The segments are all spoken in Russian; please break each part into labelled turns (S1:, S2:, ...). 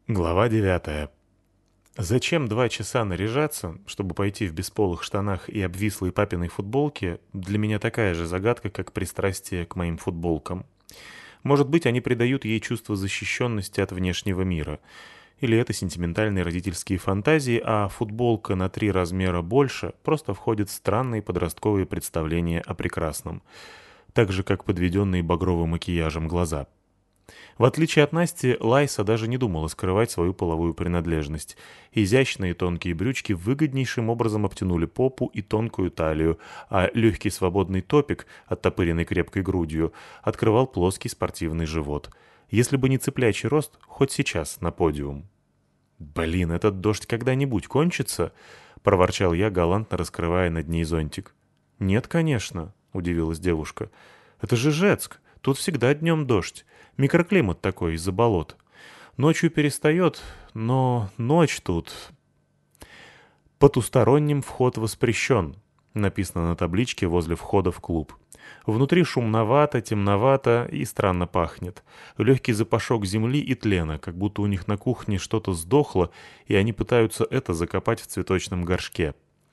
S1: Глава 9. Зачем 2 часа наряжаться, чтобы пойти в бесполых штанах и обвислой папиной футболке, для меня такая же загадка, как пристрастие к моим футболкам. Может быть, они придают ей чувство защищенности от внешнего мира. Или это сентиментальные родительские фантазии, а футболка на 3 размера больше просто входит в странные подростковые представления о прекрасном. Так же, как подведенные багровым макияжем глаза. В отличие от Насти, Лайса даже не думала скрывать свою половую принадлежность. Изящные тонкие брючки выгоднейшим образом обтянули попу и тонкую талию, а легкий свободный топик, оттопыренный крепкой грудью, открывал плоский спортивный живот. Если бы не цыплячий рост, хоть сейчас на подиум. «Блин, этот дождь когда-нибудь кончится?» — проворчал я, галантно раскрывая над ней зонтик. «Нет, конечно», — удивилась девушка. «Это же Жецк. Тут всегда днем дождь. Микроклимат такой из-за болот. Ночью перестает, но ночь тут...» «Потусторонним вход воспрещен», — написано на табличке возле входа в клуб. Внутри шумновато, темновато и странно пахнет. Легкий запашок земли и тлена, как будто у них на кухне что-то сдохло, и они пытаются это закопать в цветочном горшке.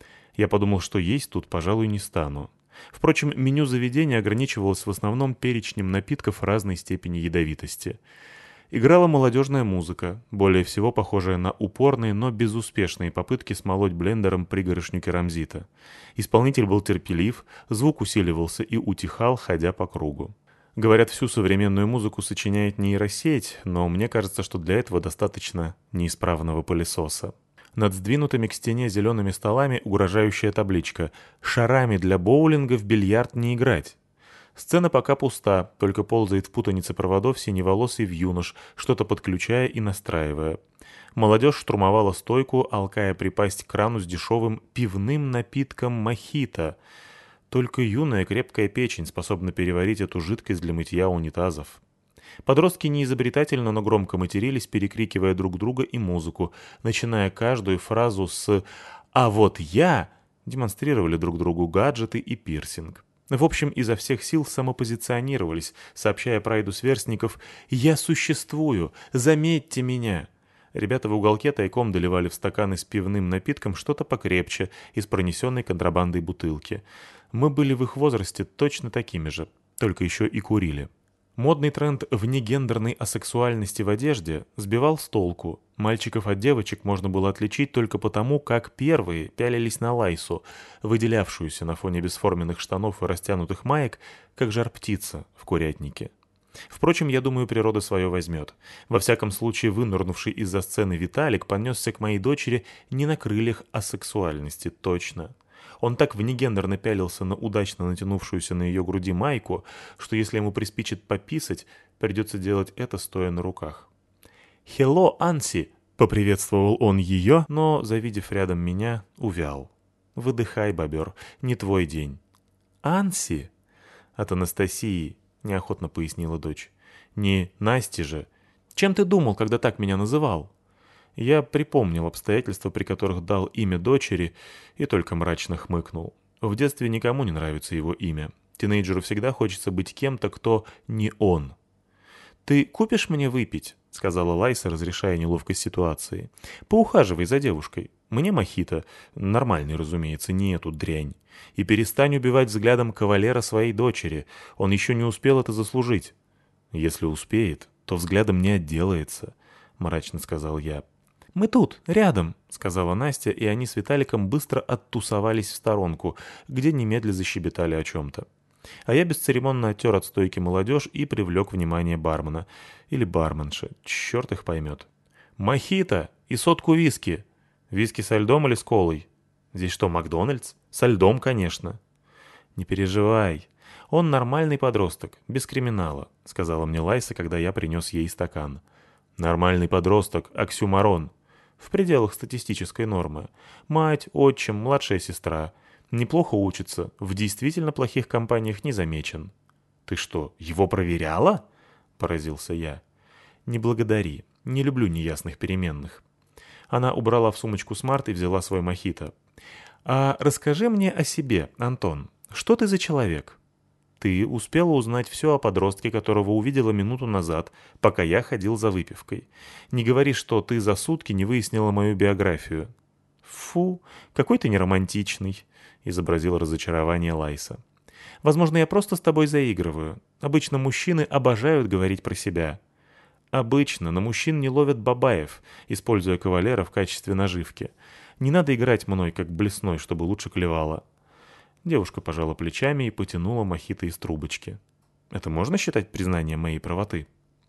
S1: Я подумал, что есть тут, пожалуй, не стану. Впрочем, меню заведения ограничивалось в основном перечнем напитков разной степени ядовитости. Играла молодежная музыка, более всего похожая на упорные, но безуспешные попытки смолоть блендером пригоршню керамзита. Исполнитель был терпелив, звук усиливался и утихал, ходя по кругу. Говорят, всю современную музыку сочиняет нейросеть, но мне кажется, что для этого достаточно неисправного пылесоса. Над сдвинутыми к стене зелеными столами угрожающая табличка «Шарами для боулинга в бильярд не играть». Сцена пока пуста, только ползает в путанице проводов синеволосый вьюнош, что-то подключая и настраивая. Молодежь штурмовала стойку, алкая припасть к крану с дешевым пивным напитком мохито. Только юная крепкая печень способна переварить эту жидкость для мытья унитазов. Подростки неизобретательно, но громко матерились, перекрикивая друг друга и музыку, начиная каждую фразу с «А вот я!» демонстрировали друг другу гаджеты и пирсинг. В общем, изо всех сил самопозиционировались, сообщая прайду сверстников «Я существую! Заметьте меня!». Ребята в уголке тайком доливали в стаканы с пивным напитком что-то покрепче из пронесенной контрабандой бутылки. Мы были в их возрасте точно такими же, только еще и курили. Модный тренд внегендерной асексуальности в одежде сбивал с толку. Мальчиков от девочек можно было отличить только потому, как первые пялились на Лайсу, выделявшуюся на фоне бесформенных штанов и растянутых маек, как жар-птица в курятнике. Впрочем, я думаю, природа свое возьмет. Во всяком случае, вынырнувший из-за сцены Виталик понесся к моей дочери не на крыльях асексуальности, точно. Он так внегендерно пялился на удачно натянувшуюся на ее груди майку, что если ему приспичит пописать, придется делать это, стоя на руках. «Хелло, Анси!» — поприветствовал он ее, но, завидев рядом меня, увял. «Выдыхай, бобер, не твой день». «Анси?» «От Анастасии», — неохотно пояснила дочь. «Не Насти же. Чем ты думал, когда так меня называл?» Я припомнил обстоятельства, при которых дал имя дочери, и только мрачно хмыкнул. В детстве никому не нравится его имя. Тинейджеру всегда хочется быть кем-то, кто не он. «Ты купишь мне выпить?» — сказала Лайса, разрешая неловкость ситуации. «Поухаживай за девушкой. Мне мохито. Нормальный, разумеется, не эту дрянь. И перестань убивать взглядом кавалера своей дочери. Он еще не успел это заслужить». «Если успеет, то взглядом не отделается», — мрачно сказал я. «Мы тут, рядом», — сказала Настя, и они с Виталиком быстро оттусовались в сторонку, где немедля защебетали о чем-то. А я бесцеремонно оттер от стойки молодежь и привлек внимание бармена. Или барменши, черт их поймет. «Мохито и сотку виски. Виски со льдом или с колой? Здесь что, Макдональдс? Со льдом, конечно». «Не переживай. Он нормальный подросток, без криминала», — сказала мне Лайса, когда я принес ей стакан. «Нормальный подросток, оксюмарон. В пределах статистической нормы. Мать, отчим, младшая сестра. Неплохо учится, в действительно плохих компаниях не замечен». «Ты что, его проверяла?» — поразился я. «Не благодари. Не люблю неясных переменных». Она убрала в сумочку смарт и взяла свой мохито. «А расскажи мне о себе, Антон. Что ты за человек?» ты успела узнать все о подростке, которого увидела минуту назад, пока я ходил за выпивкой. Не говори, что ты за сутки не выяснила мою биографию». «Фу, какой ты неромантичный», — изобразил разочарование Лайса. «Возможно, я просто с тобой заигрываю. Обычно мужчины обожают говорить про себя». «Обычно на мужчин не ловят бабаев, используя кавалера в качестве наживки. Не надо играть мной, как блесной, чтобы лучше клевало». Девушка пожала плечами и потянула мохито из трубочки. «Это можно считать признанием моей правоты?»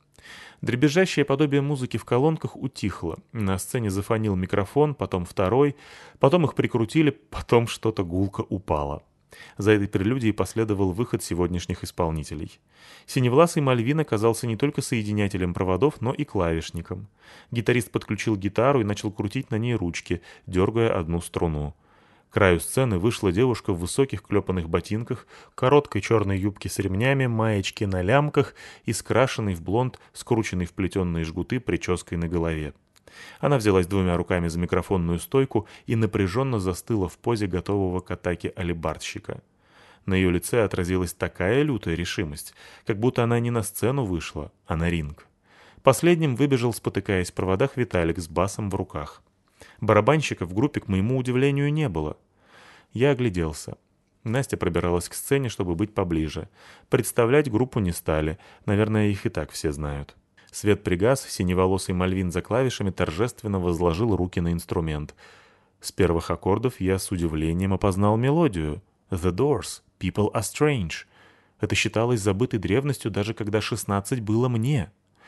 S1: Дребезжащее подобие музыки в колонках утихло. На сцене зафонил микрофон, потом второй, потом их прикрутили, потом что-то гулко упало. За этой прелюдией последовал выход сегодняшних исполнителей. Синевласый Мальвин оказался не только соединятелем проводов, но и клавишником. Гитарист подключил гитару и начал крутить на ней ручки, дергая одну струну. К краю сцены вышла девушка в высоких клепанных ботинках, короткой черной юбке с ремнями, маечке на лямках и скрашенной в блонд, скрученной в плетеные жгуты прической на голове. Она взялась двумя руками за микрофонную стойку и напряженно застыла в позе готового к атаке алебардщика. На ее лице отразилась такая лютая решимость, как будто она не на сцену вышла, а на ринг. Последним выбежал, спотыкаясь в проводах, Виталик с басом в руках. Барабанщика в группе, к моему удивлению, не было. Я огляделся. Настя пробиралась к сцене, чтобы быть поближе. Представлять группу не стали, наверное, их и так все знают. Свет пригас, синеволосый Мальвин за клавишами торжественно возложил руки на инструмент. С первых аккордов я с удивлением опознал мелодию. «The Doors. People are strange». Это считалось забытой древностью, даже когда 16 было мне.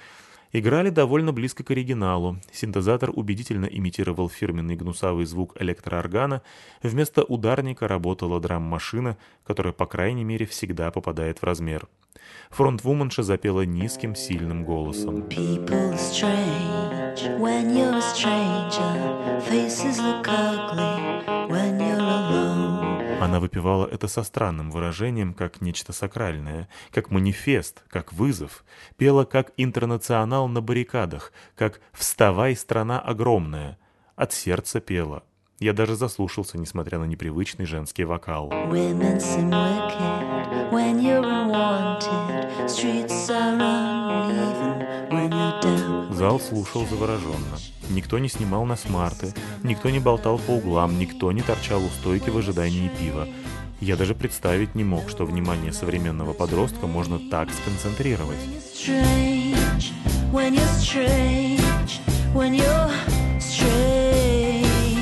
S1: Играли довольно близко к оригиналу. Синтезатор убедительно имитировал фирменный гнусавый звук электрооргана. Вместо ударника работала драм-машина, которая, по крайней мере, всегда попадает в размер. Фронтвуменша запела низким, сильным голосом.
S2: People are strange when you're a stranger. Faces look ugly when you're alone.
S1: Она выпевала это со странным выражением, как нечто сакральное, как манифест, как вызов. Пела как интернационал на баррикадах, как «Вставай, страна огромная». От сердца пела. Я даже заслушался, несмотря на непривычный женский вокал.
S2: Women seem wicked when you're unwanted. Streets are uneven when you're down.
S1: Зал слушал завороженно. Никто не снимал на смарты, никто не болтал по углам, никто не торчал у стойки в ожидании пива. Я даже представить не мог, что внимание современного подростка можно так сконцентрировать.
S2: Strange when you're strange when you're strange.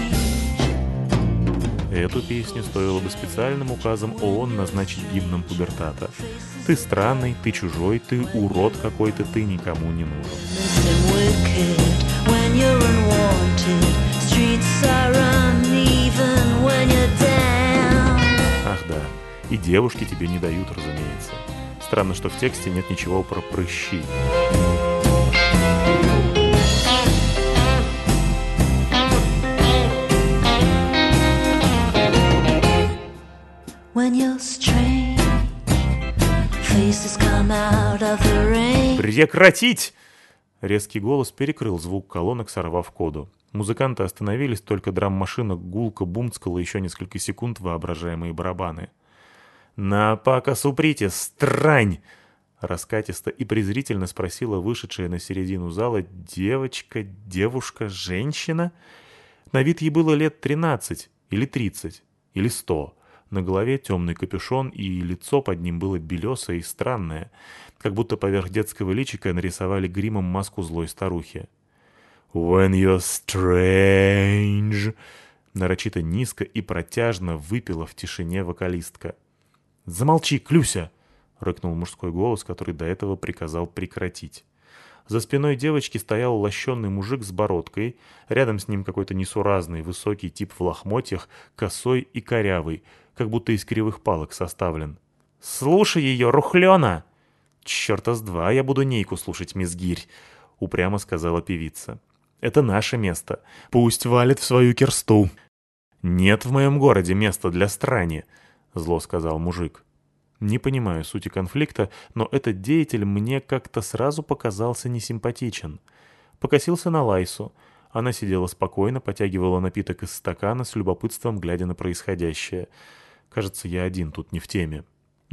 S1: Эту песню стоило бы специальным указом ООН назначить гимном пубертата. Ты странный, ты чужой, ты урод какой-то, ты никому не нужен.
S2: Seem wicked when you're unwanted. Streets are uneven when you're down.
S1: Ах да, и девушки тебе не дают, разумеется. Странно, что в тексте нет ничего про прыщи.
S2: When you're strange, faces come out of the rain.
S1: «Прекратить!» Резкий голос перекрыл звук колонок, сорвав коду. Музыканты остановились, только драм-машина гулко бумцкала еще несколько секунд воображаемые барабаны. «На показ уприте, странь!» Раскатисто и презрительно спросила вышедшая на середину зала девушка, женщина. На вид ей было лет 13, или 30, или 100. На голове темный капюшон, и лицо под ним было белесое и странное, как будто поверх детского личика нарисовали гримом маску злой старухи. «When you're strange», нарочито низко и протяжно выпила в тишине вокалистка. «Замолчи, Клюся!» — рыкнул мужской голос, который до этого приказал прекратить. За спиной девочки стоял лощеный мужик с бородкой, рядом с ним какой-то несуразный высокий тип в лохмотьях, косой и корявый, как будто из кривых палок составлен. «Слушай ее, рухлена!» «Черта с два, я буду нейку слушать, мисс Гирь», — упрямо сказала певица. «Это наше место. Пусть валит в свою кирсту». «Нет в моем городе места для страни», — зло сказал мужик. Не понимаю сути конфликта, но этот деятель мне как-то сразу показался несимпатичен. Покосился на Лайсу. Она сидела спокойно, потягивала напиток из стакана с любопытством, глядя на происходящее. Кажется, я один тут не в теме.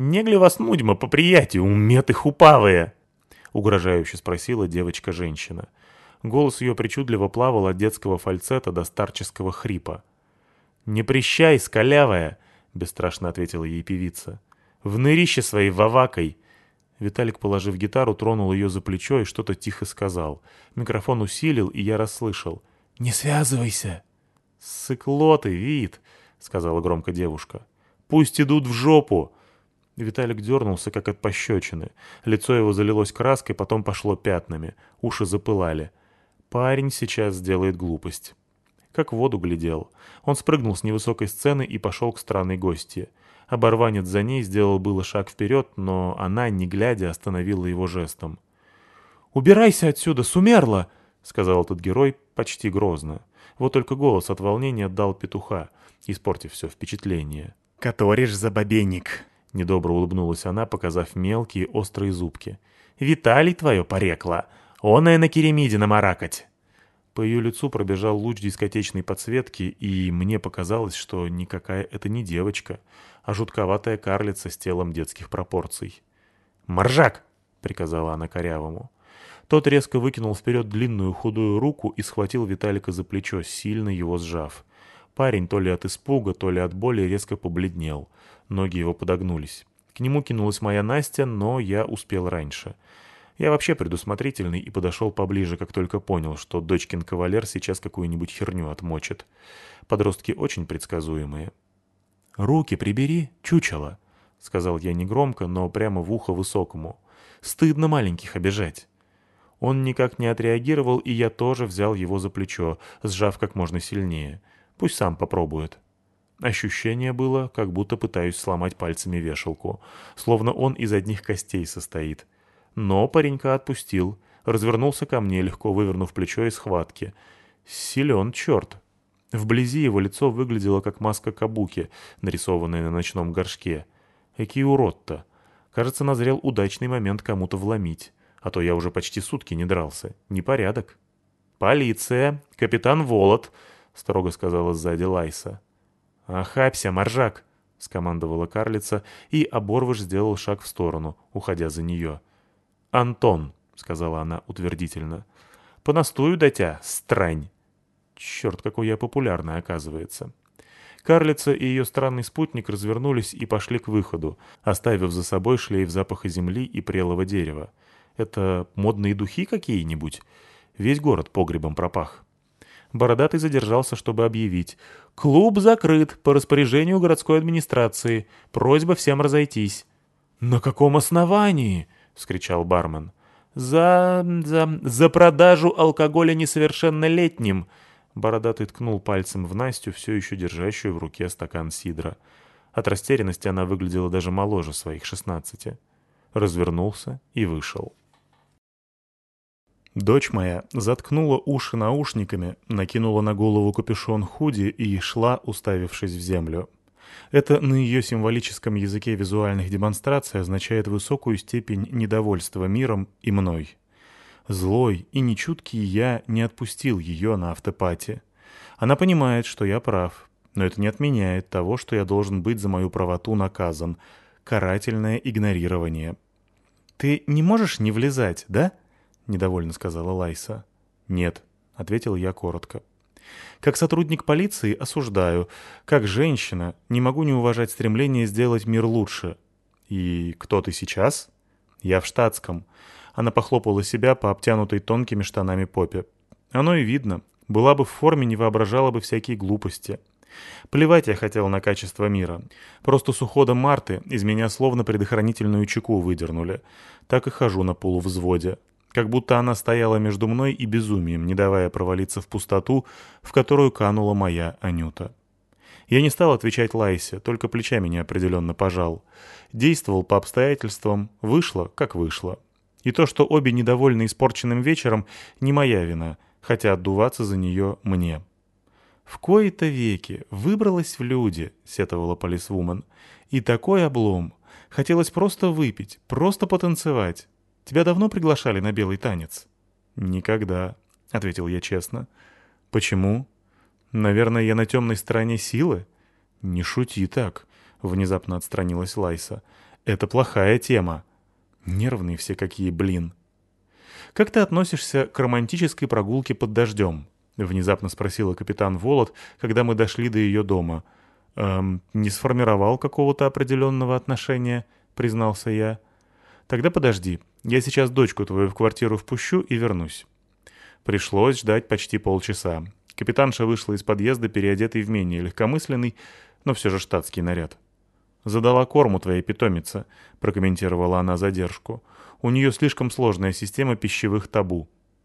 S1: «Негли вас нудьма по приятию, уметы хупавые?» — угрожающе спросила девочка-женщина. Голос ее причудливо плавал от детского фальцета до старческого хрипа. «Не прищай, скалявая!» — бесстрашно ответила ей певица. «В нырище своей вавакой!» Виталик, положив гитару, тронул ее за плечо и что-то тихо сказал. Микрофон усилил, и я расслышал. «Не связывайся!» «Сыкло ты, Вит!» — сказала громко девушка. «Пусть идут в жопу!» Виталик дернулся, как от пощечины. Лицо его залилось краской, потом пошло пятнами. Уши запылали. Парень сейчас сделает глупость. Как в воду глядел. Он спрыгнул с невысокой сцены и пошел к странной гостье. Оборванец за ней сделал было шаг вперед, но она, не глядя, остановила его жестом. «Убирайся отсюда, сумерла!» — сказал этот герой почти грозно. Вот только голос от волнения отдал петуха, испортив все впечатление.
S3: «Которишь за бабенник!»
S1: — недобро улыбнулась она, показав мелкие острые зубки. «Виталий твое порекло! Оное на керемиде намаракать!» По ее лицу пробежал луч дискотечной подсветки, и мне показалось, что никакая это не девочка, а жутковатая карлица с телом детских пропорций. «Моржак!» — приказала она корявому. Тот резко выкинул вперед длинную худую руку и схватил Виталика за плечо, сильно его сжав. Парень то ли от испуга, то ли от боли резко побледнел. Ноги его подогнулись. К нему кинулась моя Настя, но я успел раньше. Я вообще предусмотрительный и подошел поближе, как только понял, что дочкин кавалер сейчас какую-нибудь херню отмочит. Подростки очень предсказуемые. «Руки прибери, чучело», — сказал я негромко, но прямо в ухо высокому. «Стыдно маленьких обижать». Он никак не отреагировал, и я тоже взял его за плечо, сжав как можно сильнее. Пусть сам попробует. Ощущение было, как будто пытаюсь сломать пальцами вешалку, словно он из одних костей состоит. Но паренька отпустил, развернулся ко мне, легко вывернув плечо из схватки. Силен черт. Вблизи его лицо выглядело, как маска кабуки, нарисованная на ночном горшке. Экий урод-то. Кажется, назрел удачный момент кому-то вломить. А то я уже почти сутки не дрался. Непорядок. «Полиция! Капитан Волод!» — строго сказала сзади Лайса. «Охапься, моржак!» — скомандовала карлица, и оборвыш сделал шаг в сторону, уходя за нее. «Антон!» — сказала она утвердительно. «Понастую до тебя, странь!» Черт, какой я популярный, оказывается. Карлица и ее странный спутник развернулись и пошли к выходу, оставив за собой шлейф запаха земли и прелого дерева. Это модные духи какие-нибудь? Весь город погребом пропах. Бородатый задержался, чтобы объявить. «Клуб закрыт по распоряжению городской администрации. Просьба всем разойтись». «На каком основании?» — вскричал бармен. «За продажу алкоголя несовершеннолетним». Бородатый ткнул пальцем в Настю, все еще держащую в руке стакан сидра. От растерянности она выглядела даже моложе своих 16. Развернулся и вышел.
S3: Дочь моя заткнула уши наушниками, накинула на голову капюшон худи и шла, уставившись в землю. Это на ее символическом языке визуальных демонстраций означает высокую степень недовольства миром и мной. Злой и нечуткий я не отпустил ее на автопате. Она понимает, что я прав, но это не отменяет того, что я должен быть за мою правоту наказан. Карательное игнорирование. «Ты не можешь не влезать, да?» — недовольно сказала Лайса. «Нет», — ответил я коротко. «Как сотрудник полиции осуждаю. Как женщина не могу не уважать стремление сделать мир лучше». «И кто ты сейчас?» «Я в штатском». Она похлопала себя по обтянутой тонкими штанами попе. «Оно и видно. Была бы в форме, не воображала бы всякие глупости». Плевать я хотел на качество мира. Просто с уходом Марты из меня словно предохранительную чеку выдернули. Так и хожу на полувзводе. Как будто она стояла между мной и безумием, не давая провалиться в пустоту, в которую канула моя Анюта. Я не стал отвечать Лайсе, только плечами неопределенно пожал. Действовал по обстоятельствам, вышло, как вышло. И то, что обе недовольны испорченным вечером, не моя вина, хотя отдуваться за нее мне. «В кои-то веки выбралась в люди», — сетовала полисвумен. «И такой облом. Хотелось просто выпить, просто потанцевать. Тебя давно приглашали на белый танец?» «Никогда», — ответил я честно. «Почему? Наверное, я на темной стороне силы?» «Не шути так», — внезапно отстранилась Лайса. Это плохая тема. Нервные все какие, блин. «Как ты относишься к романтической прогулке под дождем?» — внезапно спросила капитан Волод, когда мы дошли до ее дома. «Не сформировал какого-то определенного отношения», — признался я. «Тогда подожди, я сейчас дочку твою в квартиру впущу и вернусь». Пришлось ждать почти полчаса. Капитанша вышла из подъезда, переодетый в менее легкомысленный, но все же штатский наряд. «Задала корму твоей питомице», — прокомментировала она задержку. «У нее слишком сложная система пищевых табу».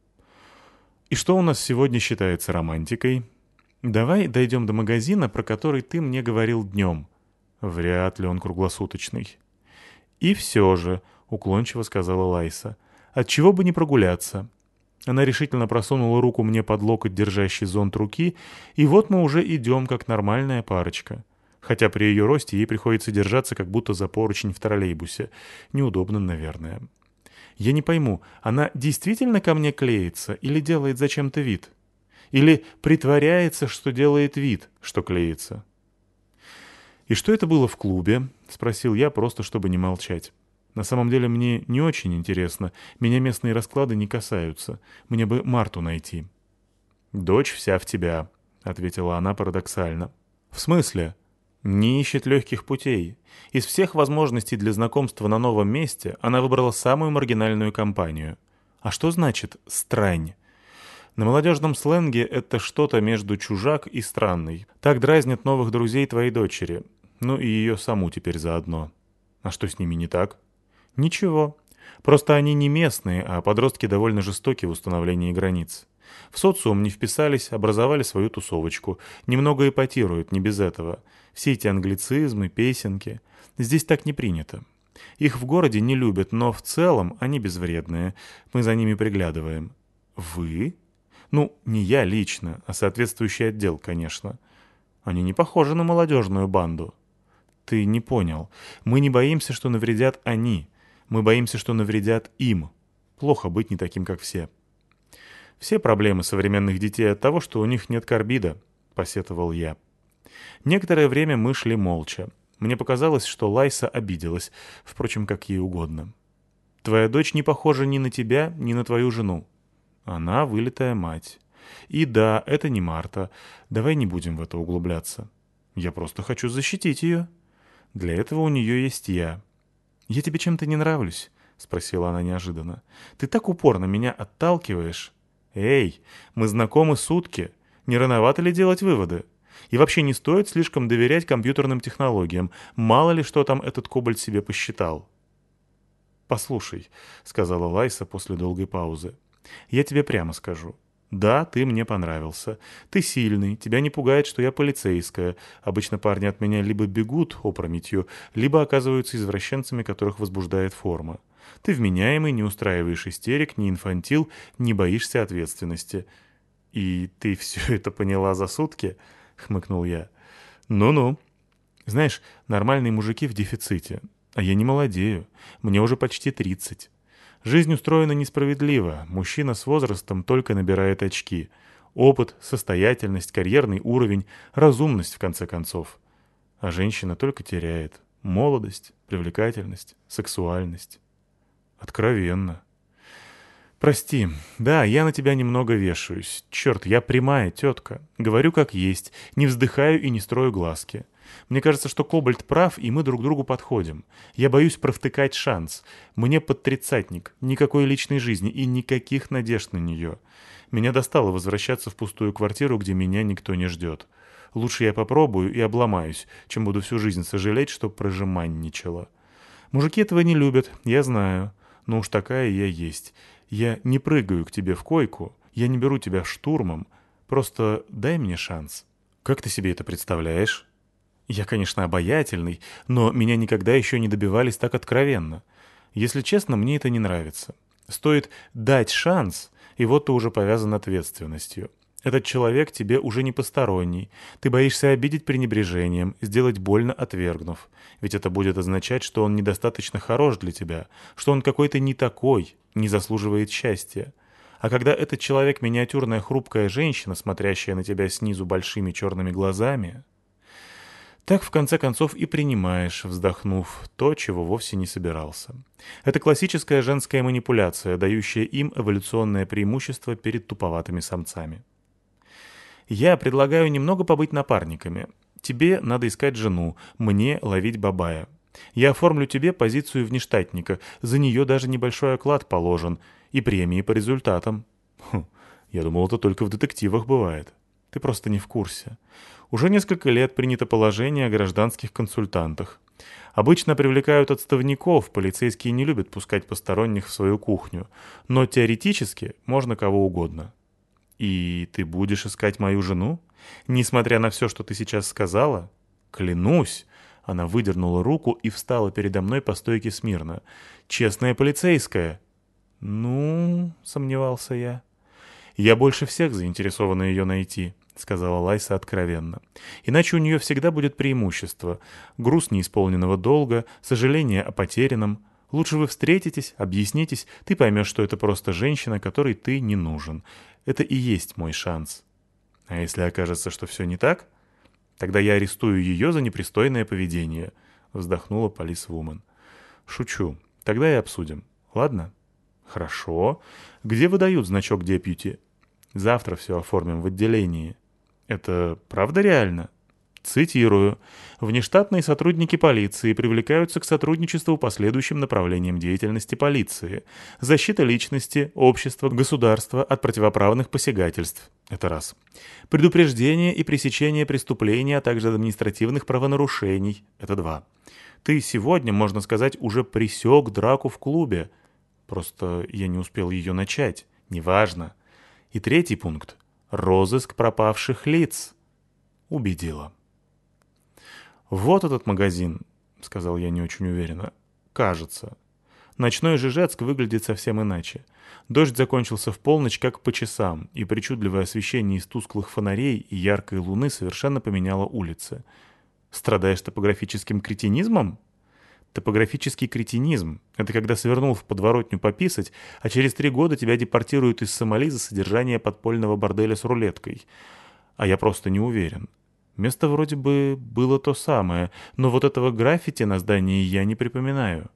S3: «И что у нас сегодня считается романтикой?» «Давай дойдем до магазина, про который ты мне говорил днем». «Вряд ли он круглосуточный». «И все же», — уклончиво сказала Лайса, — «отчего бы не прогуляться?» Она решительно просунула руку мне под локоть, держащий зонт руки, и вот мы уже идем, как нормальная парочка. Хотя при ее росте ей приходится держаться, как будто за поручень в троллейбусе. Неудобно, наверное. Я не пойму, она действительно ко мне клеится или делает зачем-то вид? Или притворяется, что делает вид, что клеится? «И что это было в клубе?» — спросил я, просто чтобы не молчать. На самом деле мне не очень интересно. Меня местные расклады не касаются. Мне бы Марту найти. «Дочь вся в тебя», — ответила она парадоксально. «В смысле?» «Не ищет легких путей. Из всех возможностей для знакомства на новом месте она выбрала самую маргинальную компанию. А что значит «странь»?» На молодежном сленге это что-то между чужак и странный. Так дразнят новых друзей твоей дочери. Ну и ее саму теперь заодно. А что с ними не так? Ничего. Просто они не местные, а подростки довольно жестоки в установлении границ. В социум не вписались, образовали свою тусовочку. Немного эпатируют, не без этого. Все эти англицизмы, песенки. Здесь так не принято. Их в городе не любят, но в целом они безвредные. Мы за ними приглядываем. Вы? Ну, не я лично, а соответствующий отдел, конечно. Они не похожи на молодежную банду. Ты не понял. Мы не боимся, что навредят они. Мы боимся, что навредят им. Плохо быть не таким, как все. Все проблемы современных детей от того, что у них нет карбида, посетовал я. Некоторое время мы шли молча. Мне показалось, что Лайса обиделась, впрочем, как ей угодно. Твоя дочь не похожа ни на тебя, ни на твою жену. Она вылитая мать. И да, это не Марта. Давай не будем в это углубляться. Я просто хочу защитить ее. Для этого у нее есть я. «Я тебе чем-то не нравлюсь?» — спросила она неожиданно. «Ты так упорно меня отталкиваешь». «Эй, мы знакомы сутки. Не рановато ли делать выводы? И вообще не стоит слишком доверять компьютерным технологиям. Мало ли что там этот кобальт себе посчитал». «Послушай», — сказала Лайса после долгой паузы, — «я тебе прямо скажу. Да, ты мне понравился. Ты сильный, тебя не пугает, что я полицейская. Обычно парни от меня либо бегут опрометью, либо оказываются извращенцами, которых возбуждает форма. Ты вменяемый, не устраиваешь истерик, не инфантил, не боишься ответственности». «И ты все это поняла за сутки?» — хмыкнул я. «Ну-ну. Знаешь, нормальные мужики в дефиците. А я не молодею. Мне уже почти 30. Жизнь устроена несправедливо. Мужчина с возрастом только набирает очки. Опыт, состоятельность, карьерный уровень, разумность, в конце концов. А женщина только теряет. Молодость, привлекательность, сексуальность. Откровенно. Прости. Да, я на тебя немного вешаюсь. Черт, я прямая тетка. Говорю как есть. Не вздыхаю и не строю глазки. Мне кажется, что Кобальт прав, и мы друг другу подходим. Я боюсь провтыкать шанс. Мне под тридцатник, никакой личной жизни и никаких надежд на нее. Меня достало возвращаться в пустую квартиру, где меня никто не ждет. Лучше я попробую и обломаюсь, чем буду всю жизнь сожалеть, что прожиманничала. Мужики этого не любят, я знаю. Но уж такая я есть. Я не прыгаю к тебе в койку, я не беру тебя штурмом. Просто дай мне шанс. Как ты себе это представляешь? Я, конечно, обаятельный, но меня никогда еще не добивались так откровенно. Если честно, мне это не нравится. Стоит дать шанс, и вот ты уже повязан ответственностью. Этот человек тебе уже не посторонний. Ты боишься обидеть пренебрежением, сделать больно отвергнув. Ведь это будет означать, что он недостаточно хорош для тебя, что он какой-то не такой, не заслуживает счастья. А когда этот человек миниатюрная хрупкая женщина, смотрящая на тебя снизу большими черными глазами... Так, в конце концов, и принимаешь, вздохнув, то, чего вовсе не собирался. Это классическая женская манипуляция, дающая им эволюционное преимущество перед туповатыми самцами. Я предлагаю немного побыть напарниками. Тебе надо искать жену, мне ловить бабая. Я оформлю тебе позицию внештатника, за нее даже небольшой оклад положен, и премии по результатам. Я думал, это только в детективах бывает. Ты просто не в курсе. Уже несколько лет принято положение о гражданских консультантах. Обычно привлекают отставников, полицейские не любят пускать посторонних в свою кухню, но теоретически можно кого угодно. И ты будешь искать мою жену? Несмотря на все, что ты сейчас сказала? Клянусь. Она выдернула руку и встала передо мной по стойке смирно. Честная полицейская. Ну, сомневался я. Я больше всех заинтересована ее найти, сказала Лайса откровенно. Иначе у нее всегда будет преимущество. Груз неисполненного долга, сожаление о потерянном. Лучше вы встретитесь, объяснитесь, ты поймешь, что это просто женщина, которой ты не нужен. Это и есть мой шанс. А если окажется, что все не так, тогда я арестую ее за непристойное поведение, вздохнула полисвумен. Шучу. Тогда и обсудим. Ладно? Хорошо. Где выдают значок депьюти? Завтра все оформим в отделении. Это правда реально? Цитирую. Внештатные сотрудники полиции привлекаются к сотрудничеству по следующим направлениям деятельности полиции. Защита личности, общества, государства от противоправных посягательств. Это раз. Предупреждение и пресечение преступлений, а также административных правонарушений. Это два. Ты сегодня, можно сказать, уже пресек драку в клубе. Просто я не успел ее начать. Неважно. И третий пункт. Розыск пропавших лиц. Убедила. «Вот этот магазин», — сказал я не очень уверенно. «Кажется. Ночной Жижецк выглядит совсем иначе. Дождь закончился в полночь как по часам, и причудливое освещение из тусклых фонарей и яркой луны совершенно поменяло улицы. Страдаешь топографическим кретинизмом?» Топографический кретинизм — это когда свернул в подворотню пописать, а через 3 года тебя депортируют из Сомали за содержание подпольного борделя с рулеткой. А я просто не уверен. Место вроде бы было то самое, но вот этого граффити на здании я не припоминаю.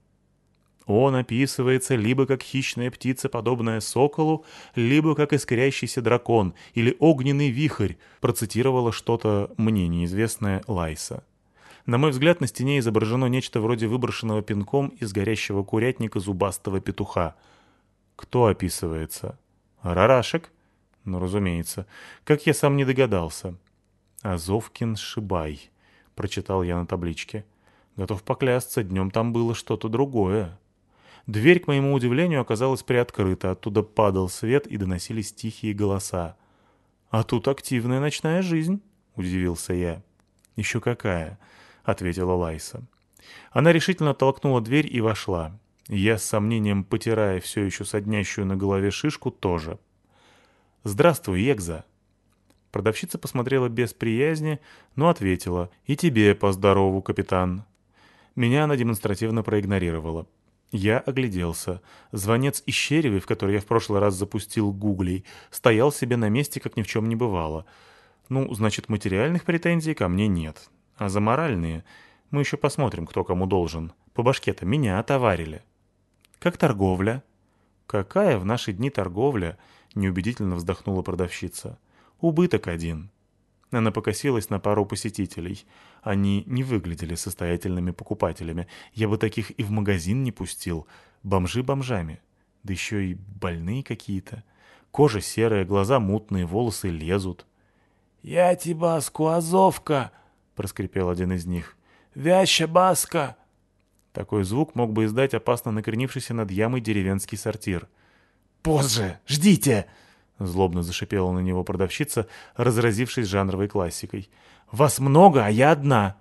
S3: Он описывается либо как хищная птица, подобная соколу, либо как искрящийся дракон или огненный вихрь, процитировала что-то мне неизвестное Лайса. На мой взгляд, на стене изображено нечто вроде выброшенного пинком из горящего курятника зубастого петуха. Кто описывается? Рарашек? Ну, разумеется. Как я сам не догадался. «Азовкин Шибай», — прочитал я на табличке. Готов поклясться, днем там было что-то другое. Дверь, к моему удивлению, оказалась приоткрыта, оттуда падал свет и доносились тихие голоса. «А тут активная ночная жизнь», — удивился я. «Еще какая», — ответила Лайса. Она решительно толкнула дверь и вошла. Я с сомнением, потирая все еще соднящую на голове шишку, тоже. «Здравствуй, Екза». Продавщица посмотрела без приязни, но ответила: «И тебе поздорову, капитан». Меня она демонстративно проигнорировала. Я огляделся. Звонец из Щеревой, в который я в прошлый раз запустил гуглей, стоял себе на месте, как ни в чем не бывало. Ну, значит, материальных претензий ко мне нет. А за моральные мы еще посмотрим, кто кому должен. По башке-то меня отоварили. «Как торговля?» «Какая в наши дни торговля?» — неубедительно вздохнула продавщица. «Убыток один». Она покосилась на пару посетителей. Они не выглядели состоятельными покупателями. Я бы таких и в магазин не пустил. Бомжи бомжами. Да еще и больные какие-то. Кожа серая, глаза мутные, волосы лезут. «Я тебя, скуазовка!» — проскрипел один из них. «Вяща баска!» Такой звук мог бы издать опасно накренившийся над ямой деревенский сортир. «Позже! Ждите!» — злобно зашипела на него продавщица, разразившись жанровой классикой. «Вас много, а я одна!»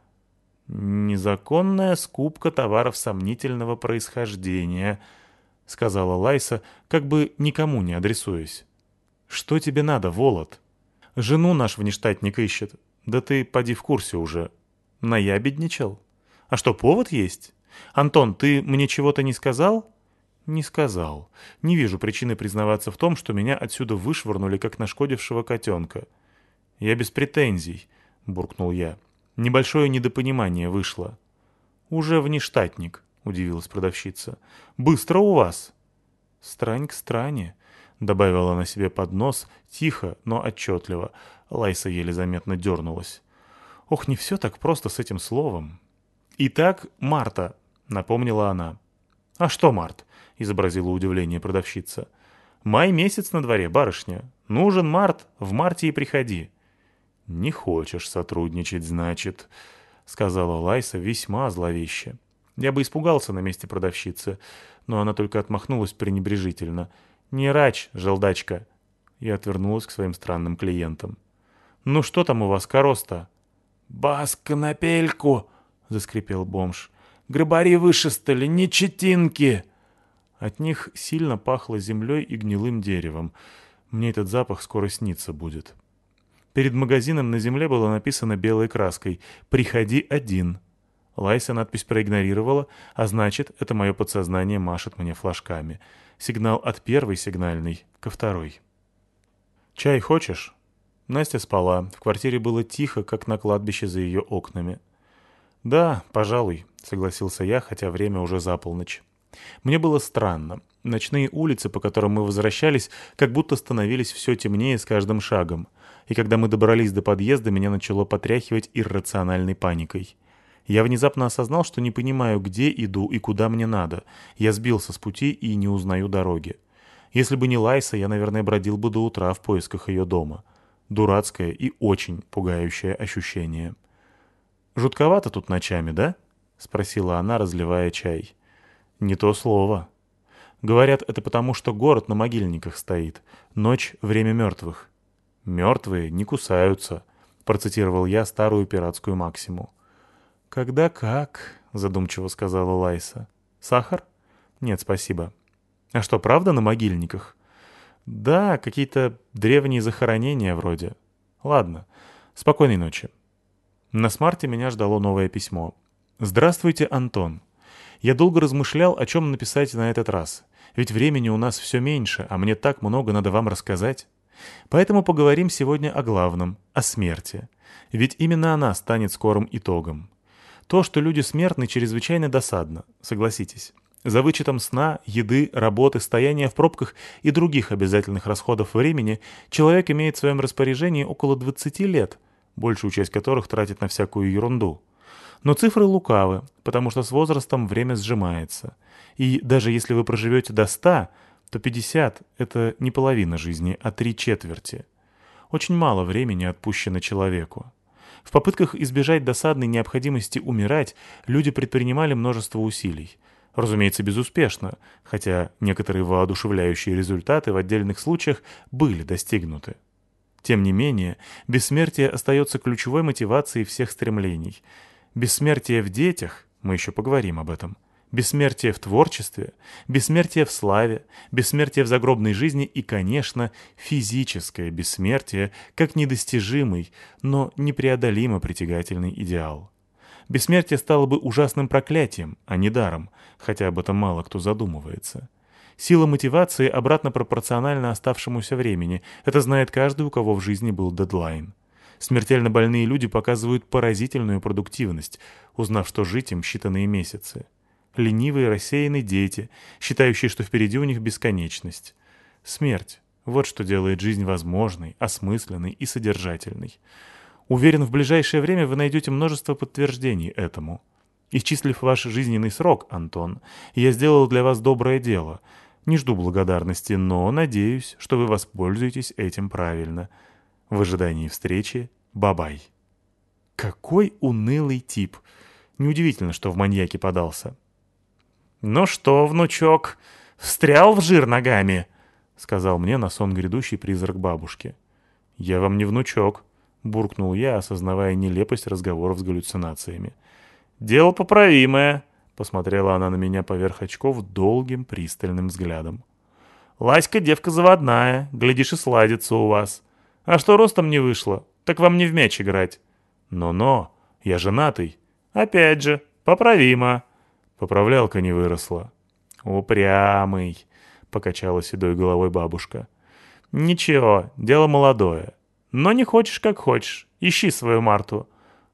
S3: «Незаконная скупка товаров сомнительного происхождения», — сказала Лайса, как бы никому не адресуясь. «Что тебе надо, Волод?» «Жену наш внештатник ищет. Да ты поди в курсе уже. Наябедничал? А что, повод есть? Антон, ты мне чего-то не сказал?» «Не сказал. Не вижу причины признаваться в том, что меня отсюда вышвырнули, как нашкодившего котенка». «Я без претензий», — буркнул я. Небольшое недопонимание вышло. «Уже внештатник», — удивилась продавщица. «Быстро у вас». «Страань к стране», — добавила она себе под нос, тихо, но отчетливо. Лайса еле заметно дернулась. «Ох, не все так просто с этим словом». «Итак, Марта», — напомнила она. «А что, Март?» — изобразила удивление продавщица. «Май месяц на дворе, барышня. Нужен март, в марте и приходи». «Не хочешь сотрудничать, значит», — сказала Лайса весьма зловеще. Я бы испугался на месте продавщицы, но она только отмахнулась пренебрежительно. «Не рач, желдачка!» И отвернулась к своим странным клиентам. «Ну что там у вас, короста?» «Баска на пельку!» — заскрипел бомж. «Грибари вышестали, не четинки!» От них сильно пахло землей и гнилым деревом. Мне этот запах скоро снится будет. Перед магазином на земле было написано белой краской «Приходи один». Лайса надпись проигнорировала, а значит, это мое подсознание машет мне флажками. Сигнал от первой сигнальной ко второй. «Чай хочешь?» Настя спала. В квартире было тихо, как на кладбище за ее окнами. «Да, пожалуй», — согласился я, хотя время уже за полночь. Мне было странно. Ночные улицы, по которым мы возвращались, как будто становились все темнее с каждым шагом. И когда мы добрались до подъезда, меня начало потряхивать иррациональной паникой. Я внезапно осознал, что не понимаю, где иду и куда мне надо. Я сбился с пути и не узнаю дороги. Если бы не Лайса, я, наверное, бродил бы до утра в поисках ее дома. Дурацкое и очень пугающее ощущение. «Жутковато тут ночами, да?» — спросила она, разливая чай. «Не то слово. Говорят, это потому, что город на могильниках стоит. Ночь — время мертвых». «Мертвые не кусаются», — процитировал я старую пиратскую максиму. «Когда как», — задумчиво сказала Лайса. «Сахар? Нет, спасибо». «А что, правда на могильниках?» «Да, какие-то древние захоронения вроде». «Ладно, спокойной ночи». На смарте меня ждало новое письмо. «Здравствуйте, Антон. Я долго размышлял, о чем написать на этот раз. Ведь времени у нас все меньше, а мне так много надо вам рассказать. Поэтому поговорим сегодня о главном, о смерти. Ведь именно она станет скорым итогом. То, что люди смертны, чрезвычайно досадно, согласитесь. За вычетом сна, еды, работы, стояния в пробках и других обязательных расходов времени человек имеет в своем распоряжении около 20 лет, большую часть которых тратит на всякую ерунду. Но цифры лукавы, потому что с возрастом время сжимается. И даже если вы проживете до 100, то 50 — это не половина жизни, а 3/4. Очень мало времени отпущено человеку. В попытках избежать досадной необходимости умирать люди предпринимали множество усилий. Разумеется, безуспешно, хотя некоторые воодушевляющие результаты в отдельных случаях были достигнуты. Тем не менее, бессмертие остается ключевой мотивацией всех стремлений. Бессмертие в детях, мы еще поговорим об этом, бессмертие в творчестве, бессмертие в славе, бессмертие в загробной жизни и, конечно, физическое бессмертие как недостижимый, но непреодолимо притягательный идеал. Бессмертие стало бы ужасным проклятием, а не даром, хотя об этом мало кто задумывается. Сила мотивации обратно пропорциональна оставшемуся времени. Это знает каждый, у кого в жизни был дедлайн. Смертельно больные люди показывают поразительную продуктивность, узнав, что жить им считанные месяцы. Ленивые, рассеянные дети, считающие, что впереди у них бесконечность. Смерть — вот что делает жизнь возможной, осмысленной и содержательной. Уверен, в ближайшее время вы найдете множество подтверждений этому. Исчислив ваш жизненный срок, Антон, я сделал для вас доброе дело. Не жду благодарности, но надеюсь, что вы воспользуетесь этим правильно. В ожидании встречи, бабай. Какой унылый тип. Неудивительно, что в маньяке подался. «Ну что, внучок, встрял в жир ногами?» — сказал мне на сон грядущий призрак бабушки. «Я вам не внучок», — буркнул я, осознавая нелепость разговоров с галлюцинациями. «Дело поправимое», — посмотрела она на меня поверх очков долгим пристальным взглядом. «Ласька девка заводная, глядишь, и сладится у вас. А что ростом не вышло, так вам не в мяч играть». «Но-но, я женатый». «Опять же, поправимо». Поправлялка не выросла. «Упрямый», — покачала седой головой бабушка. «Ничего, дело молодое. Но не хочешь, как хочешь. Ищи свою Марту.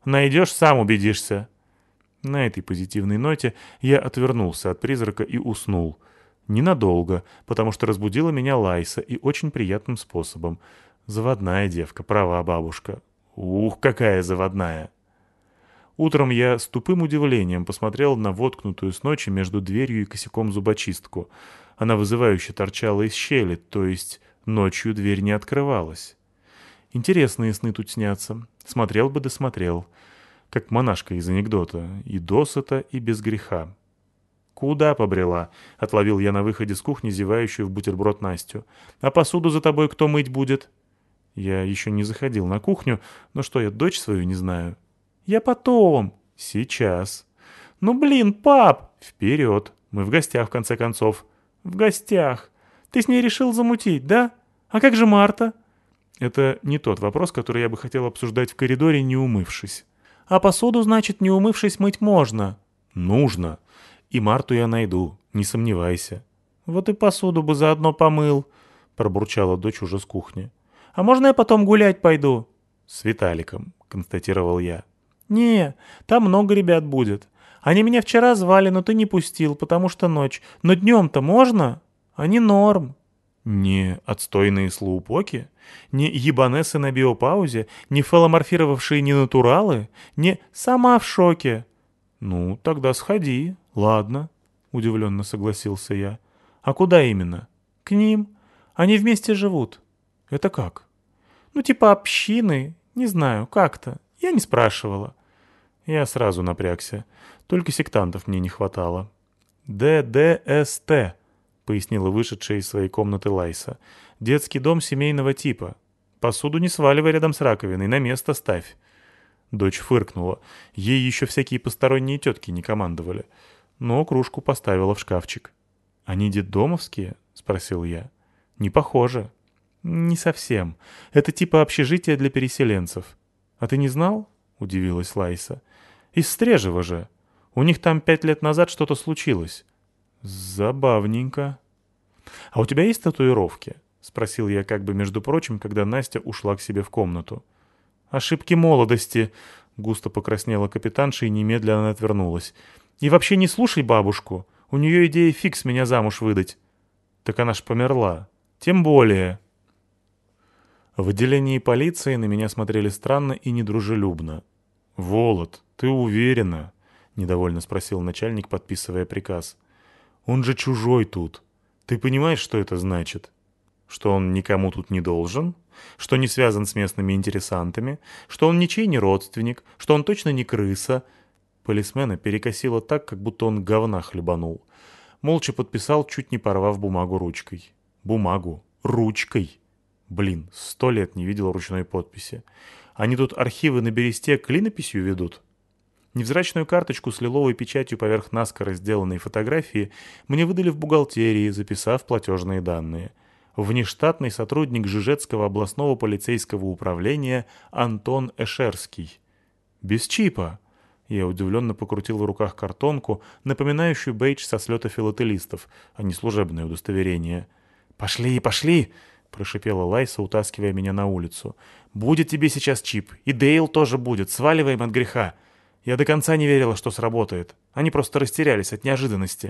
S3: Найдешь, сам убедишься». На этой позитивной ноте я отвернулся от призрака и уснул. Ненадолго, потому что разбудила меня Лайса и очень приятным способом. Заводная девка, права бабушка. Ух, какая заводная! Утром я с тупым удивлением посмотрел на воткнутую с ночи между дверью и косяком зубочистку. Она вызывающе торчала из щели, то есть ночью дверь не открывалась. Интересные сны тут снятся. Смотрел бы да смотрел. Как монашка из анекдота. И досыта, и без греха. «Куда побрела?» — отловил я на выходе с кухни зевающую в бутерброд Настю. «А посуду за тобой кто мыть будет?» Я еще не заходил на кухню, но что, я дочь свою не знаю? «Я потом». «Сейчас». «Ну блин, пап!» «Вперед! Мы в гостях, в конце концов». «В гостях. Ты с ней решил замутить, да? А как же Марта?» Это не тот вопрос, который я бы хотел обсуждать в коридоре, не умывшись. «А посуду, значит, не умывшись, мыть можно?» «Нужно. И Марту я найду, не сомневайся». «Вот и посуду бы заодно помыл», — пробурчала дочь уже с кухни. «А можно я потом гулять пойду?» «С Виталиком», — констатировал я. «Не, там много ребят будет. Они меня вчера звали, но ты не пустил, потому что ночь. Но днем-то можно? Они норм». Не отстойные слоупоки? Не ебанесы на биопаузе? Не фаломорфировавшие ненатуралы? Не «сама в шоке»? «Ну, тогда сходи, ладно», — удивленно согласился я. «А куда именно?» «К ним. Они вместе живут». «Это как?» «Ну, типа общины. Не знаю, как-то. Я не спрашивала». Я сразу напрягся. Только сектантов мне не хватало. «ДДСТ», — пояснила вышедшая из своей комнаты Лайса. «Детский дом семейного типа. Посуду не сваливай рядом с раковиной, на место ставь». Дочь фыркнула. Ей еще всякие посторонние тетки не командовали. Но кружку поставила в шкафчик. «Они детдомовские?» — спросил я. «Не похоже». «Не совсем. Это типа общежитие для переселенцев». «А ты не знал?» — удивилась Лайса. «Из Стрежева же. У них там 5 лет назад что-то случилось». «Забавненько». «А у тебя есть татуировки?» — спросил я как бы между прочим, когда Настя ушла к себе в комнату. «Ошибки молодости», — густо покраснела капитанша и немедленно отвернулась. «И вообще не слушай бабушку. У нее идея фикс меня замуж выдать». «Так она ж померла. Тем более». В отделении полиции на меня смотрели странно и недружелюбно. «Волод, ты уверена?» — недовольно спросил начальник, подписывая приказ. «Он же чужой тут. Ты понимаешь, что это значит? Что он никому тут не должен? Что не связан с местными интересантами? Что он ничей не родственник? Что он точно не крыса?» Полисмена перекосило так, как будто он говна хлебанул. Молча подписал, чуть не порвав бумагу ручкой. Бумагу ручкой. Блин, 100 лет не видел ручной подписи. Они тут архивы на бересте клинописью ведут. Невзрачную карточку с лиловой печатью поверх наскоро сделанной фотографии мне выдали в бухгалтерии, записав платежные данные. Внештатный сотрудник Жижецкого областного полицейского управления Антон Эшерский. Без чипа. Я удивленно покрутил в руках картонку, напоминающую бейдж со слета филателистов, а не служебное удостоверение. «Пошли, пошли!» — прошипела Лайса, утаскивая меня на улицу. «Будет тебе сейчас чип. И Дейл тоже будет. Сваливаем от греха. Я до конца не верила, что сработает. Они просто растерялись от неожиданности».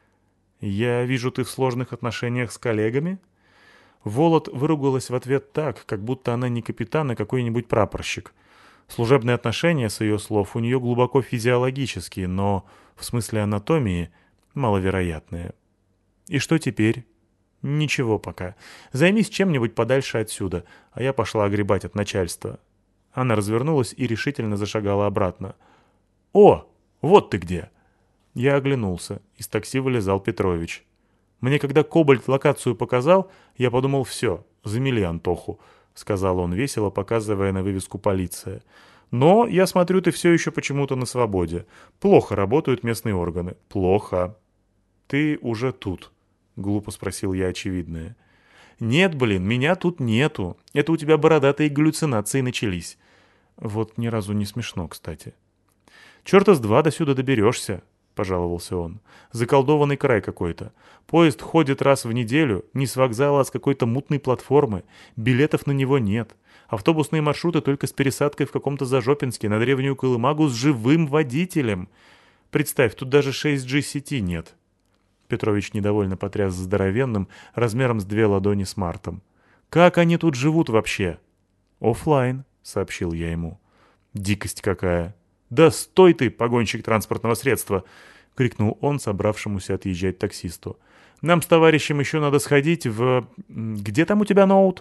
S3: «Я вижу, ты в сложных отношениях с коллегами?» Волод выругалась в ответ так, как будто она не капитан, а какой-нибудь прапорщик. Служебные отношения, с ее слов, у нее глубоко физиологические, но в смысле анатомии маловероятные. «И что теперь?» «Ничего пока. Займись чем-нибудь подальше отсюда, а я пошла огребать от начальства». Она развернулась и решительно зашагала обратно. «О, вот ты где!» Я оглянулся. Из такси вылезал Петрович. Мне когда Кобальт локацию показал, я подумал, все, замели Антоху, — сказал он весело, показывая на вывеску «Полиция». «Но, я смотрю, ты все еще почему-то на свободе. Плохо работают местные органы. Плохо». «Ты уже тут?» — глупо спросил я очевидное. «Нет, блин, меня тут нету. Это у тебя бородатые галлюцинации начались». Вот ни разу не смешно, кстати. «Черта с два до сюда доберешься». — пожаловался он. «Заколдованный край какой-то. Поезд ходит раз в неделю, не с вокзала, а с какой-то мутной платформы. Билетов на него нет. Автобусные маршруты только с пересадкой в каком-то Зажопинске на Древнюю Колымагу с живым водителем. Представь, тут даже 6G сети нет». Петрович недовольно потряс здоровенным, размером с 2 ладони смартом. «Как они тут живут вообще?» «Оффлайн», — сообщил я ему. «Дикость какая!» «Да стой ты, погонщик транспортного средства!» — крикнул он собравшемуся отъезжать таксисту. «Нам с товарищем еще надо сходить в... Где там у тебя ноут?»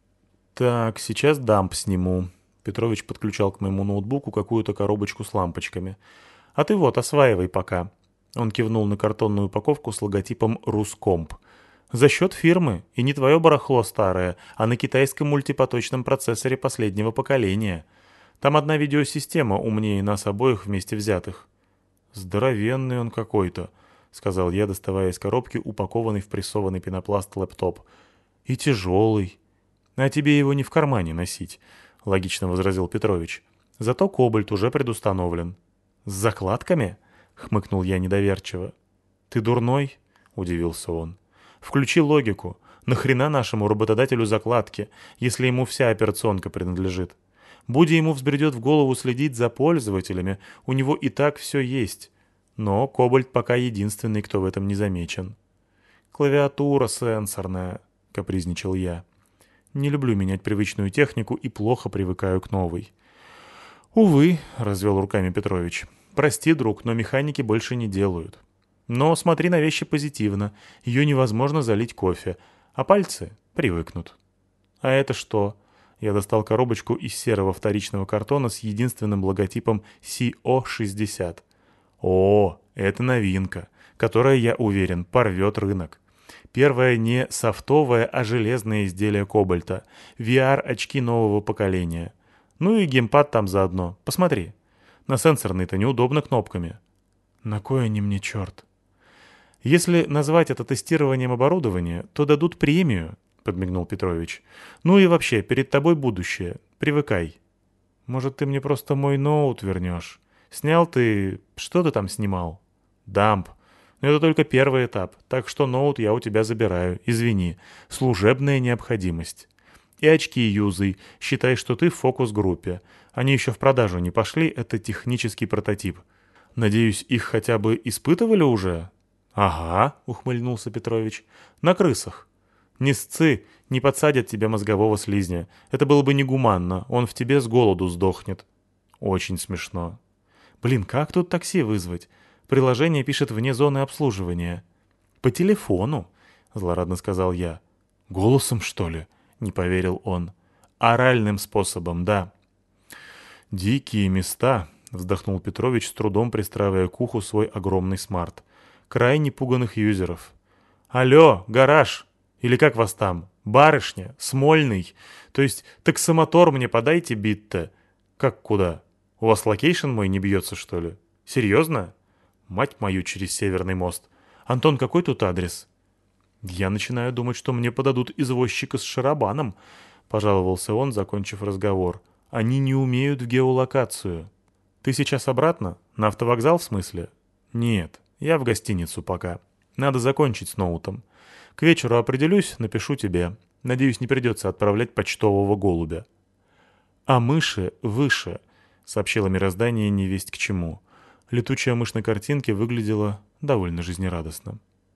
S3: «Так, сейчас дамп сниму». Петрович подключал к моему ноутбуку какую-то коробочку с лампочками. «А ты вот, осваивай пока». Он кивнул на картонную упаковку с логотипом «Рускомп». «За счет фирмы, и не твое барахло старое, а на китайском мультипоточном процессоре последнего поколения. Там одна видеосистема умнее нас обоих вместе взятых». «Здоровенный он какой-то», — сказал я, доставая из коробки упакованный в прессованный пенопласт лэптоп. «И тяжелый». «А тебе его не в кармане носить», — логично возразил Петрович. «Зато кобальт уже предустановлен». «С закладками?» — хмыкнул я недоверчиво. «Ты дурной?» — удивился он. «Включи логику. Нахрена нашему работодателю закладки, если ему вся операционка принадлежит? Будь ему взбредет в голову следить за пользователями, у него и так все есть. Но кобальт пока единственный, кто в этом не замечен». «Клавиатура сенсорная», — капризничал я. «Не люблю менять привычную технику и плохо привыкаю к новой». «Увы», — развел руками Петрович. «Прости, друг, но механики больше не делают. Но смотри на вещи позитивно. Ее невозможно залить кофе, а пальцы привыкнут». «А это что?» Я достал коробочку из серого вторичного картона с единственным логотипом CO60. «О, это новинка, которая, я уверен, порвет рынок. Первое не софтовое, а железное изделие кобальта. VR-очки нового поколения. Ну и геймпад там заодно. Посмотри. На сенсорной-то неудобно кнопками». «На кой они мне, черт?» «Если назвать это тестированием оборудования, то дадут премию», — подмигнул Петрович. «Ну и вообще, перед тобой будущее. Привыкай». «Может, ты мне просто мой ноут вернешь? Снял ты... Что ты там снимал?» «Дамп. Но это только первый этап, так что ноут я у тебя забираю. Извини. Служебная необходимость. И очки юзай. Считай, что ты в фокус-группе. Они еще в продажу не пошли, это технический прототип. Надеюсь, их хотя бы испытывали уже?» «Ага», — ухмыльнулся Петрович. «На крысах. Не сцы, не подсадят тебе мозгового слизня. Это было бы негуманно, он в тебе с голоду сдохнет». «Очень смешно». «Блин, как тут такси вызвать? Приложение пишет вне зоны обслуживания». «По телефону», — злорадно сказал я. «Голосом, что ли?» — не поверил он. «Оральным способом, да». «Дикие места», — вздохнул Петрович, с трудом пристраивая к уху свой огромный смарт. «Крайне пуганых юзеров». «Алло, гараж! Или как вас там? Барышня? Смольный? То есть таксомотор мне подайте бит-то?» «Как куда? У вас локейшн мой не бьется, что ли? Серьезно?» «Мать мою, через Северный мост. Антон, какой тут адрес?» «Я начинаю думать, что мне подадут извозчика с шарабаном», — пожаловался он, закончив разговор. «Они не умеют в геолокацию». «Ты сейчас обратно? На автовокзал, в смысле?» «Нет, я в гостиницу пока. Надо закончить с ноутом. К вечеру определюсь, напишу тебе. Надеюсь, не придется отправлять почтового голубя». «А мыши выше», — сообщило мироздание невесть к чему. Летучая мышь на картинке выглядела довольно жизнерадостно.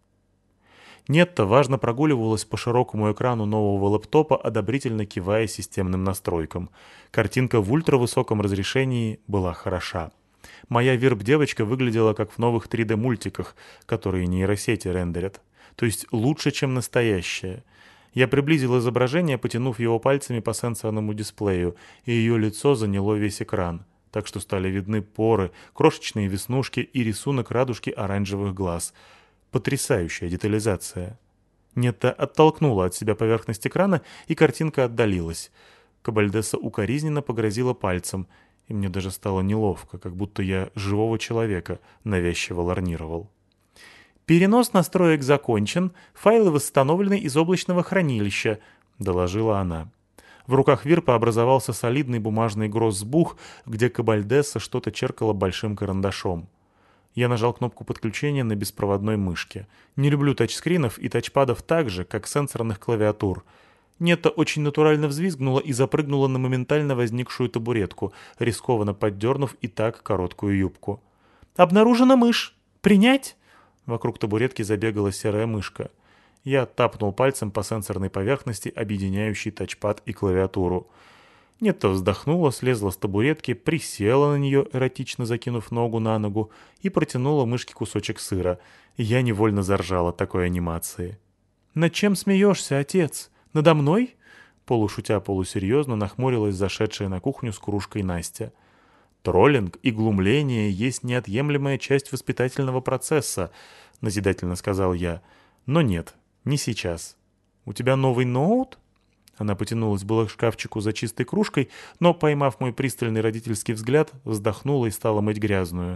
S3: Нетта важно прогуливалась по широкому экрану нового лэптопа, одобрительно кивая системным настройкам. Картинка в ультравысоком разрешении была хороша. Моя вирб-девочка выглядела как в новых 3D-мультиках, которые нейросети рендерят. То есть лучше, чем настоящая. Я приблизил изображение, потянув его пальцами по сенсорному дисплею, и ее лицо заняло весь экран, так что стали видны поры, крошечные веснушки и рисунок радужки оранжевых глаз. Потрясающая детализация. Нетта оттолкнула от себя поверхность экрана, и картинка отдалилась. Кабальдесса укоризненно погрозила пальцем, и мне даже стало неловко, как будто я живого человека навязчиво ларнировал. «Перенос настроек закончен, файлы восстановлены из облачного хранилища», — доложила она. В руках Вирпа образовался солидный бумажный гроссбух, где Кабальдесса что-то черкала большим карандашом. Я нажал кнопку подключения на беспроводной мышке. Не люблю тачскринов и тачпадов так же, как сенсорных клавиатур. Нетта очень натурально взвизгнула и запрыгнула на моментально возникшую табуретку, рискованно поддернув и так короткую юбку. «Обнаружена мышь! Принять?» Вокруг табуретки забегала серая мышка. Я тапнул пальцем по сенсорной поверхности, объединяющей тачпад и клавиатуру. Нетта вздохнула, слезла с табуретки, присела на нее, эротично закинув ногу на ногу, и протянула мышке кусочек сыра. Я невольно заржал от такой анимации. «Над чем смеешься, отец? Надо мной?» Полушутя полусерьезно нахмурилась зашедшая на кухню с кружкой Настя. «Троллинг и глумление есть неотъемлемая часть воспитательного процесса», — назидательно сказал я. «Но нет, не сейчас. У тебя новый ноут?» Она потянулась было к шкафчику за чистой кружкой, но, поймав мой пристальный родительский взгляд, вздохнула и стала мыть грязную.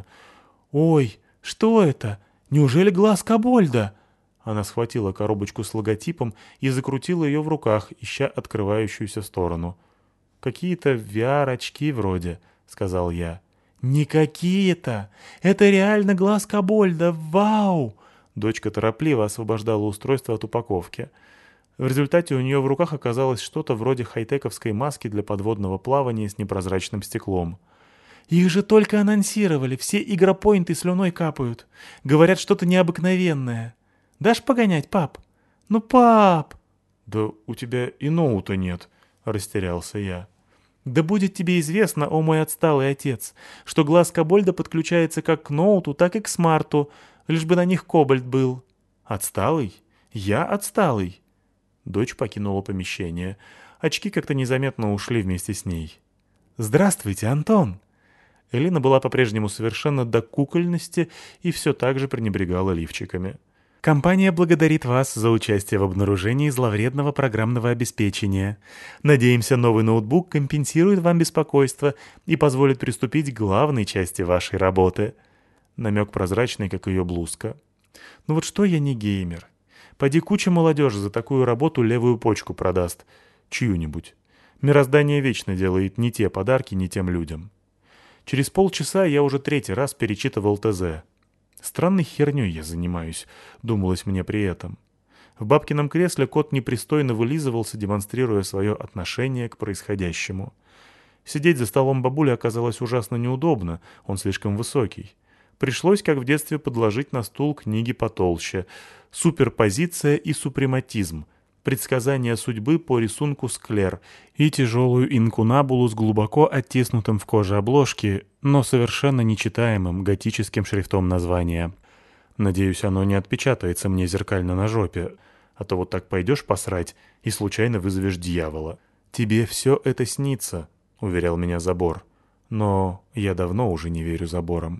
S3: «Ой, что это? Неужели глаз Кобольда?» Она схватила коробочку с логотипом и закрутила ее в руках, ища открывающуюся сторону. «Какие-то VR-очки вроде», — сказал я. «Не какие-то! Это реально глаз Кобольда! Вау!» Дочка торопливо освобождала устройство от упаковки. В результате у нее в руках оказалось что-то вроде хай-тековской маски для подводного плавания с непрозрачным стеклом. «Их же только анонсировали, все игропоинты слюной капают. Говорят, что-то необыкновенное. Дашь погонять, пап? Ну, пап!» «Да у тебя и ноута нет», — растерялся я. «Да будет тебе известно, о мой отсталый отец, что глаз Кобольда подключается как к ноуту, так и к смарту, лишь бы на них кобальт был». «Отсталый? Я отсталый?» Дочь покинула помещение. Очки как-то незаметно ушли вместе с ней. «Здравствуйте, Антон!» Элина была по-прежнему совершенно до кукольности и все так же пренебрегала лифчиками. «Компания благодарит вас за участие в обнаружении зловредного программного обеспечения. Надеемся, новый ноутбук компенсирует вам беспокойство и позволит приступить к главной части вашей работы». Намек прозрачный, как ее блузка. «Ну вот что я не геймер? Поди куча молодежи за такую работу левую почку продаст. Чью-нибудь. Мироздание вечно делает не те подарки не тем людям». Через полчаса я уже 3-й раз перечитывал ТЗ. Странной херней я занимаюсь, думалось мне при этом. В бабкином кресле кот непристойно вылизывался, демонстрируя свое отношение к происходящему. Сидеть за столом бабули оказалось ужасно неудобно, он слишком высокий. Пришлось, как в детстве, подложить на стул книги потолще. «Суперпозиция и супрематизм», «Предсказание судьбы по рисунку Склер» и тяжелую инкунабулу с глубоко оттиснутым в коже обложки, но совершенно нечитаемым готическим шрифтом названия. Надеюсь, оно не отпечатается мне зеркально на жопе, а то вот так пойдешь посрать и случайно вызовешь дьявола. «Тебе все это снится», — уверял меня забор. Но я давно уже не верю заборам.